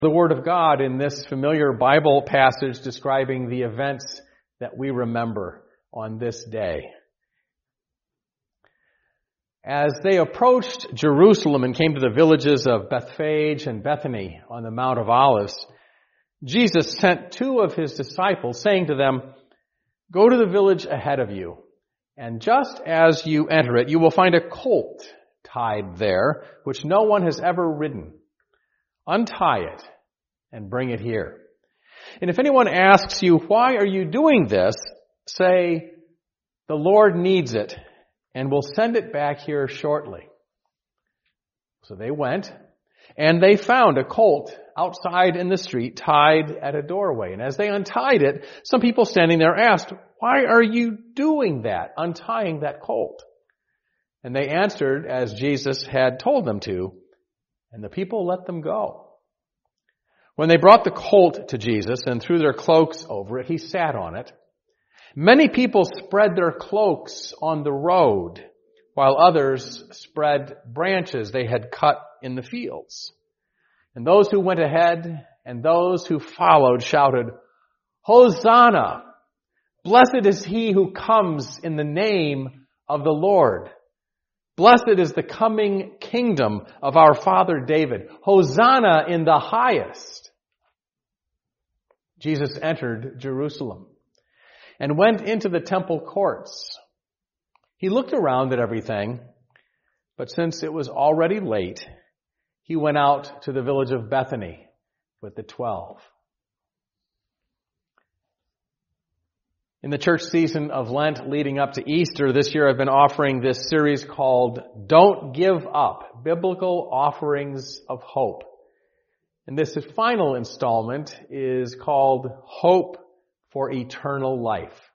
The Word of God in this familiar Bible passage describing the events that we remember on this day. As they approached Jerusalem and came to the villages of Bethphage and Bethany on the Mount of Olives, Jesus sent two of his disciples, saying to them, "Go to the village ahead of you, and just as you enter it, you will find a colt tied there, which no one has ever ridden. Untie it and bring it here. And if anyone asks you, 'Why are you doing this?' say, 'The Lord needs it, and will send it back here shortly.'" So they went, and they found a colt outside in the street tied at a doorway. And as they untied it, some people standing there asked, "Why are you doing that, untying that colt?" And they answered as Jesus had told them to, and the people let them go. When they brought the colt to Jesus and threw their cloaks over it, he sat on it. Many people spread their cloaks on the road, while others spread branches they had cut in the fields. And those who went ahead and those who followed shouted, "Hosanna! Blessed is he who comes in the name of the Lord. Blessed is the coming kingdom of our father David. Hosanna in the highest." Jesus entered Jerusalem and went into the temple courts. He looked around at everything, but since it was already late, he went out to the village of Bethany with the 12. In the church season of Lent leading up to Easter this year, I've been offering this series called Don't Give Up, Biblical Offerings of Hope. And this final installment is called Hope for Eternal Life.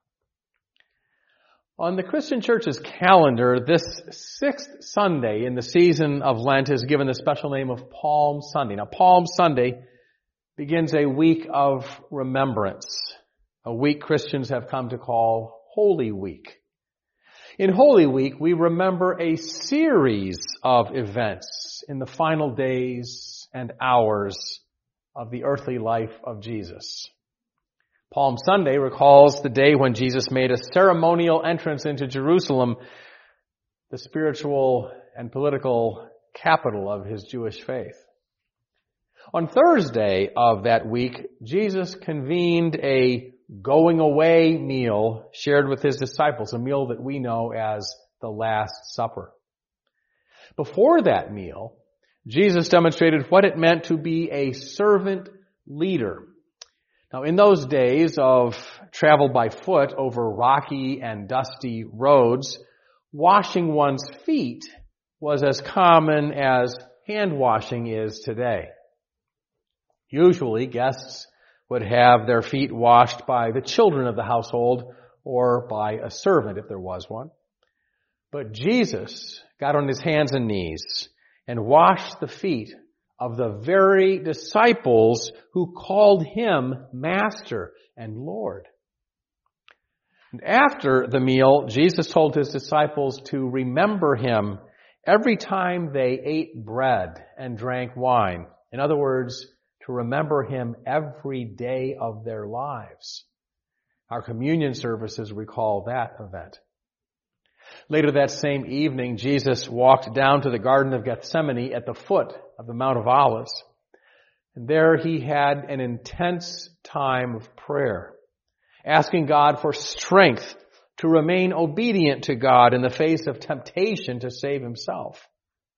On the Christian Church's calendar, this sixth Sunday in the season of Lent is given the special name of Palm Sunday. Now, Palm Sunday begins a week of remembrance, a week Christians have come to call Holy Week. In Holy Week, we remember a series of events in the final days and hours of the earthly life of Jesus. Palm Sunday recalls the day when Jesus made a ceremonial entrance into Jerusalem, the spiritual and political capital of his Jewish faith. On Thursday of that week, Jesus convened a going away meal shared with his disciples, a meal that we know as the Last Supper. Before that meal, Jesus demonstrated what it meant to be a servant leader. Now, in those days of travel by foot over rocky and dusty roads, washing one's feet was as common as hand washing is today. Usually, guests would have their feet washed by the children of the household or by a servant if there was one. But Jesus got on his hands and knees and washed the feet of the very disciples who called him Master and Lord. And after the meal, Jesus told his disciples to remember him every time they ate bread and drank wine. In other words, to remember him every day of their lives. Our communion services recall that event. Later that same evening, Jesus walked down to the Garden of Gethsemane at the foot of the Mount of Olives. And there he had an intense time of prayer, asking God for strength to remain obedient to God in the face of temptation to save himself.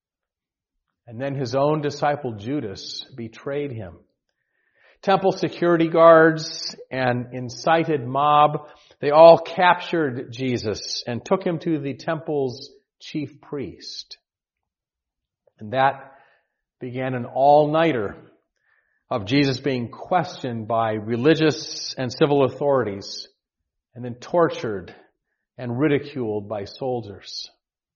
And then his own disciple Judas betrayed him. Temple security guards and incited mob, they all captured Jesus and took him to the temple's chief priest. And that began an all-nighter of Jesus being questioned by religious and civil authorities and then tortured and ridiculed by soldiers.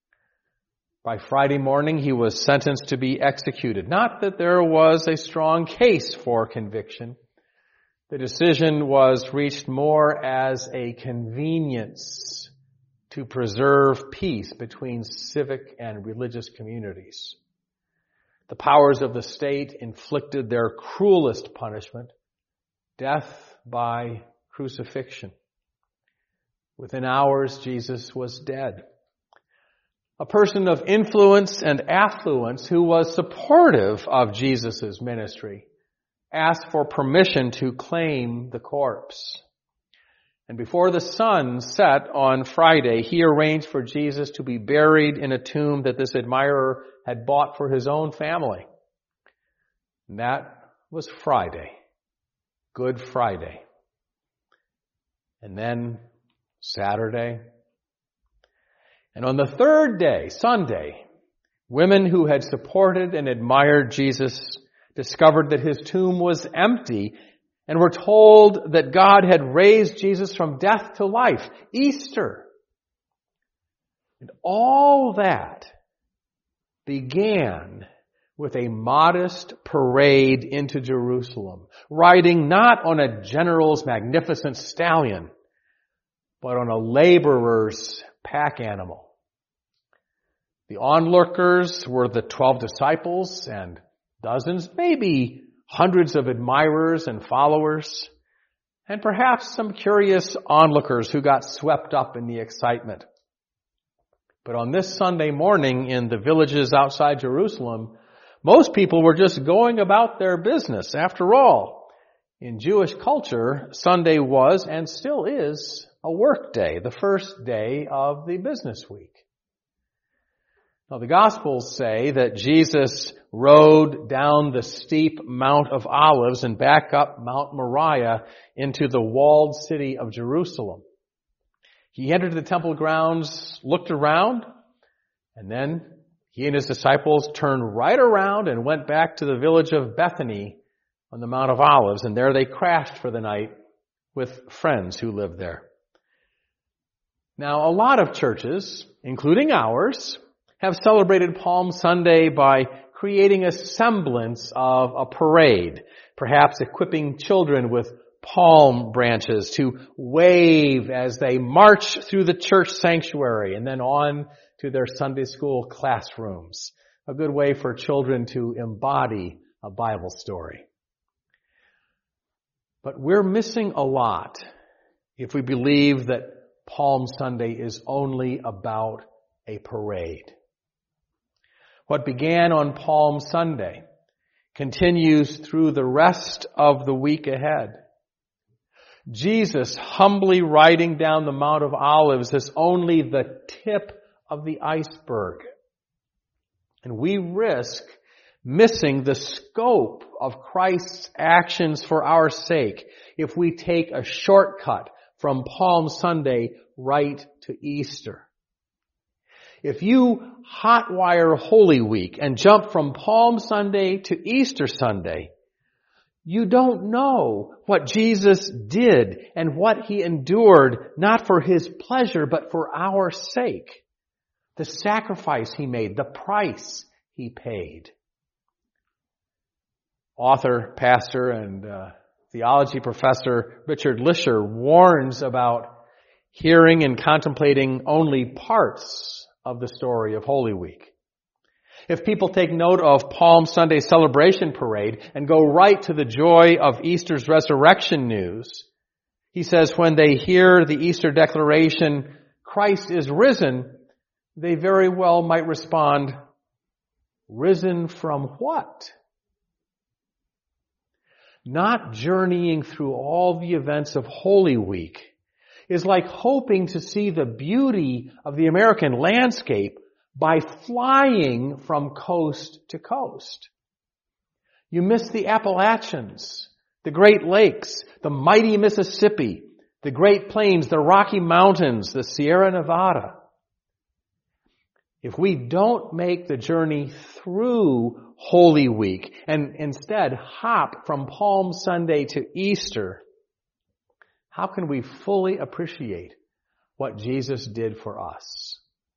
By Friday morning, he was sentenced to be executed. Not that there was a strong case for conviction. The decision was reached more as a convenience to preserve peace between civic and religious communities. the powers of the state inflicted their cruelest punishment, death by crucifixion. Within hours, Jesus was dead. A person of influence and affluence who was supportive of Jesus' ministry asked for permission to claim the corpse. And before the sun set on Friday, he arranged for Jesus to be buried in a tomb that this admirer had bought for his own family. And that was Friday, Good Friday. And then Saturday. And on the third day, Sunday, women who had supported and admired Jesus discovered that his tomb was empty and were told that God had raised Jesus from death to life. Easter. And all that began with a modest parade into Jerusalem, riding not on a general's magnificent stallion, but on a laborer's pack animal. The onlookers were the 12 disciples and dozens, maybe hundreds of admirers and followers, and perhaps some curious onlookers who got swept up in the excitement. But on this Sunday morning in the villages outside Jerusalem, most people were just going about their business. After all, in Jewish culture, Sunday was and still is a work day, the first day of the business week. Now, the Gospels say that Jesus rode down the steep Mount of Olives and back up Mount Moriah into the walled city of Jerusalem. He entered the temple grounds, looked around, and then he and his disciples turned right around and went back to the village of Bethany on the Mount of Olives, and there they crashed for the night with friends who lived there. Now, a lot of churches, including ours, have celebrated Palm Sunday by creating a semblance of a parade, perhaps equipping children with palm branches to wave as they march through the church sanctuary and then on to their Sunday school classrooms. A good way for children to embody a Bible story. But we're missing a lot if we believe that Palm Sunday is only about a parade. What began on Palm Sunday continues through the rest of the week ahead. Jesus humbly riding down the Mount of Olives is only the tip of the iceberg. And we risk missing the scope of Christ's actions for our sake if we take a shortcut from Palm Sunday right to Easter. If you hotwire Holy Week and jump from Palm Sunday to Easter Sunday, you don't know what Jesus did and what he endured, not for his pleasure, but for our sake. The sacrifice he made, the price he paid. Author, pastor, and theology professor Richard Lisher warns about hearing and contemplating only parts of the story of Holy Week. If people take note of Palm Sunday celebration parade and go right to the joy of Easter's resurrection news, he says when they hear the Easter declaration, Christ is risen, they very well might respond, risen from what? Not journeying through all the events of Holy Week is like hoping to see the beauty of the American landscape by flying from coast to coast. You miss the Appalachians, the Great Lakes, the mighty Mississippi, the Great Plains, the Rocky Mountains, the Sierra Nevada. If we don't make the journey through Holy Week and instead hop from Palm Sunday to Easter, how can we fully appreciate what Jesus did for us?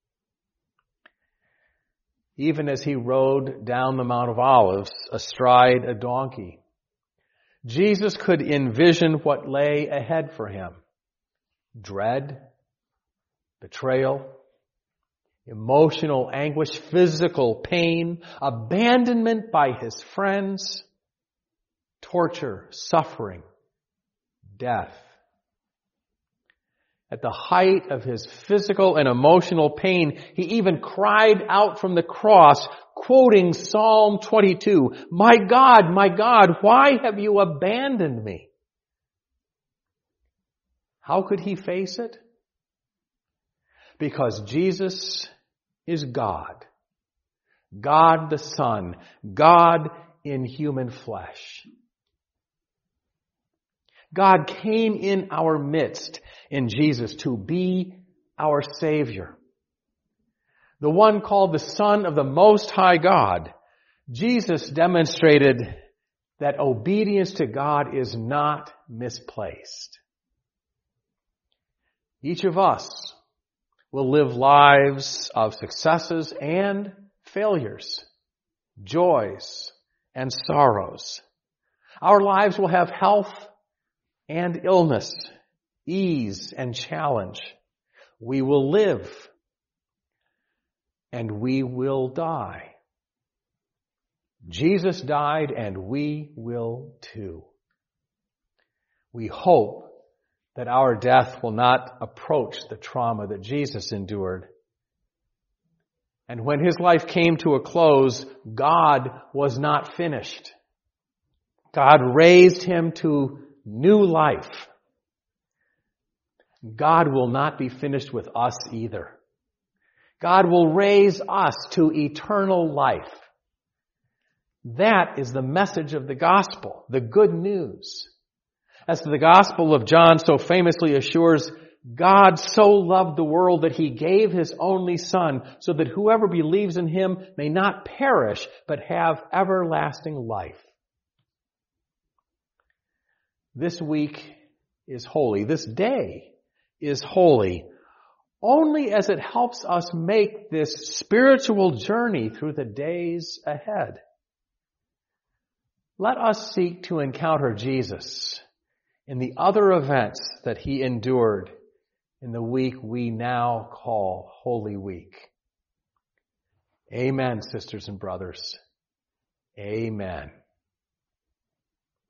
Even as he rode down the Mount of Olives astride a donkey, Jesus could envision what lay ahead for him. Dread, betrayal, emotional anguish, physical pain, abandonment by his friends, torture, suffering, death. At the height of his physical and emotional pain, he even cried out from the cross, quoting Psalm 22, my God, why have you abandoned me?" How could he face it? Because Jesus is God. God the Son. God in human flesh. God came in our midst in Jesus to be our Savior. The one called the Son of the Most High God. Jesus demonstrated that obedience to God is not misplaced. Each of us will live lives of successes and failures, joys and sorrows. Our lives will have health and illness, ease and challenge. We will live and we will die. Jesus died and we will too. We hope that our death will not approach the trauma that Jesus endured. And when his life came to a close, God was not finished. God raised him to new life. God will not be finished with us either. God will raise us to eternal life. That is the message of the gospel, the good news. As the Gospel of John so famously assures, God so loved the world that he gave his only Son so that whoever believes in him may not perish but have everlasting life. This week is holy. This day is holy only as it helps us make this spiritual journey through the days ahead. Let us seek to encounter Jesus in the other events that he endured in the week we now call Holy Week. Amen, sisters and brothers. Amen.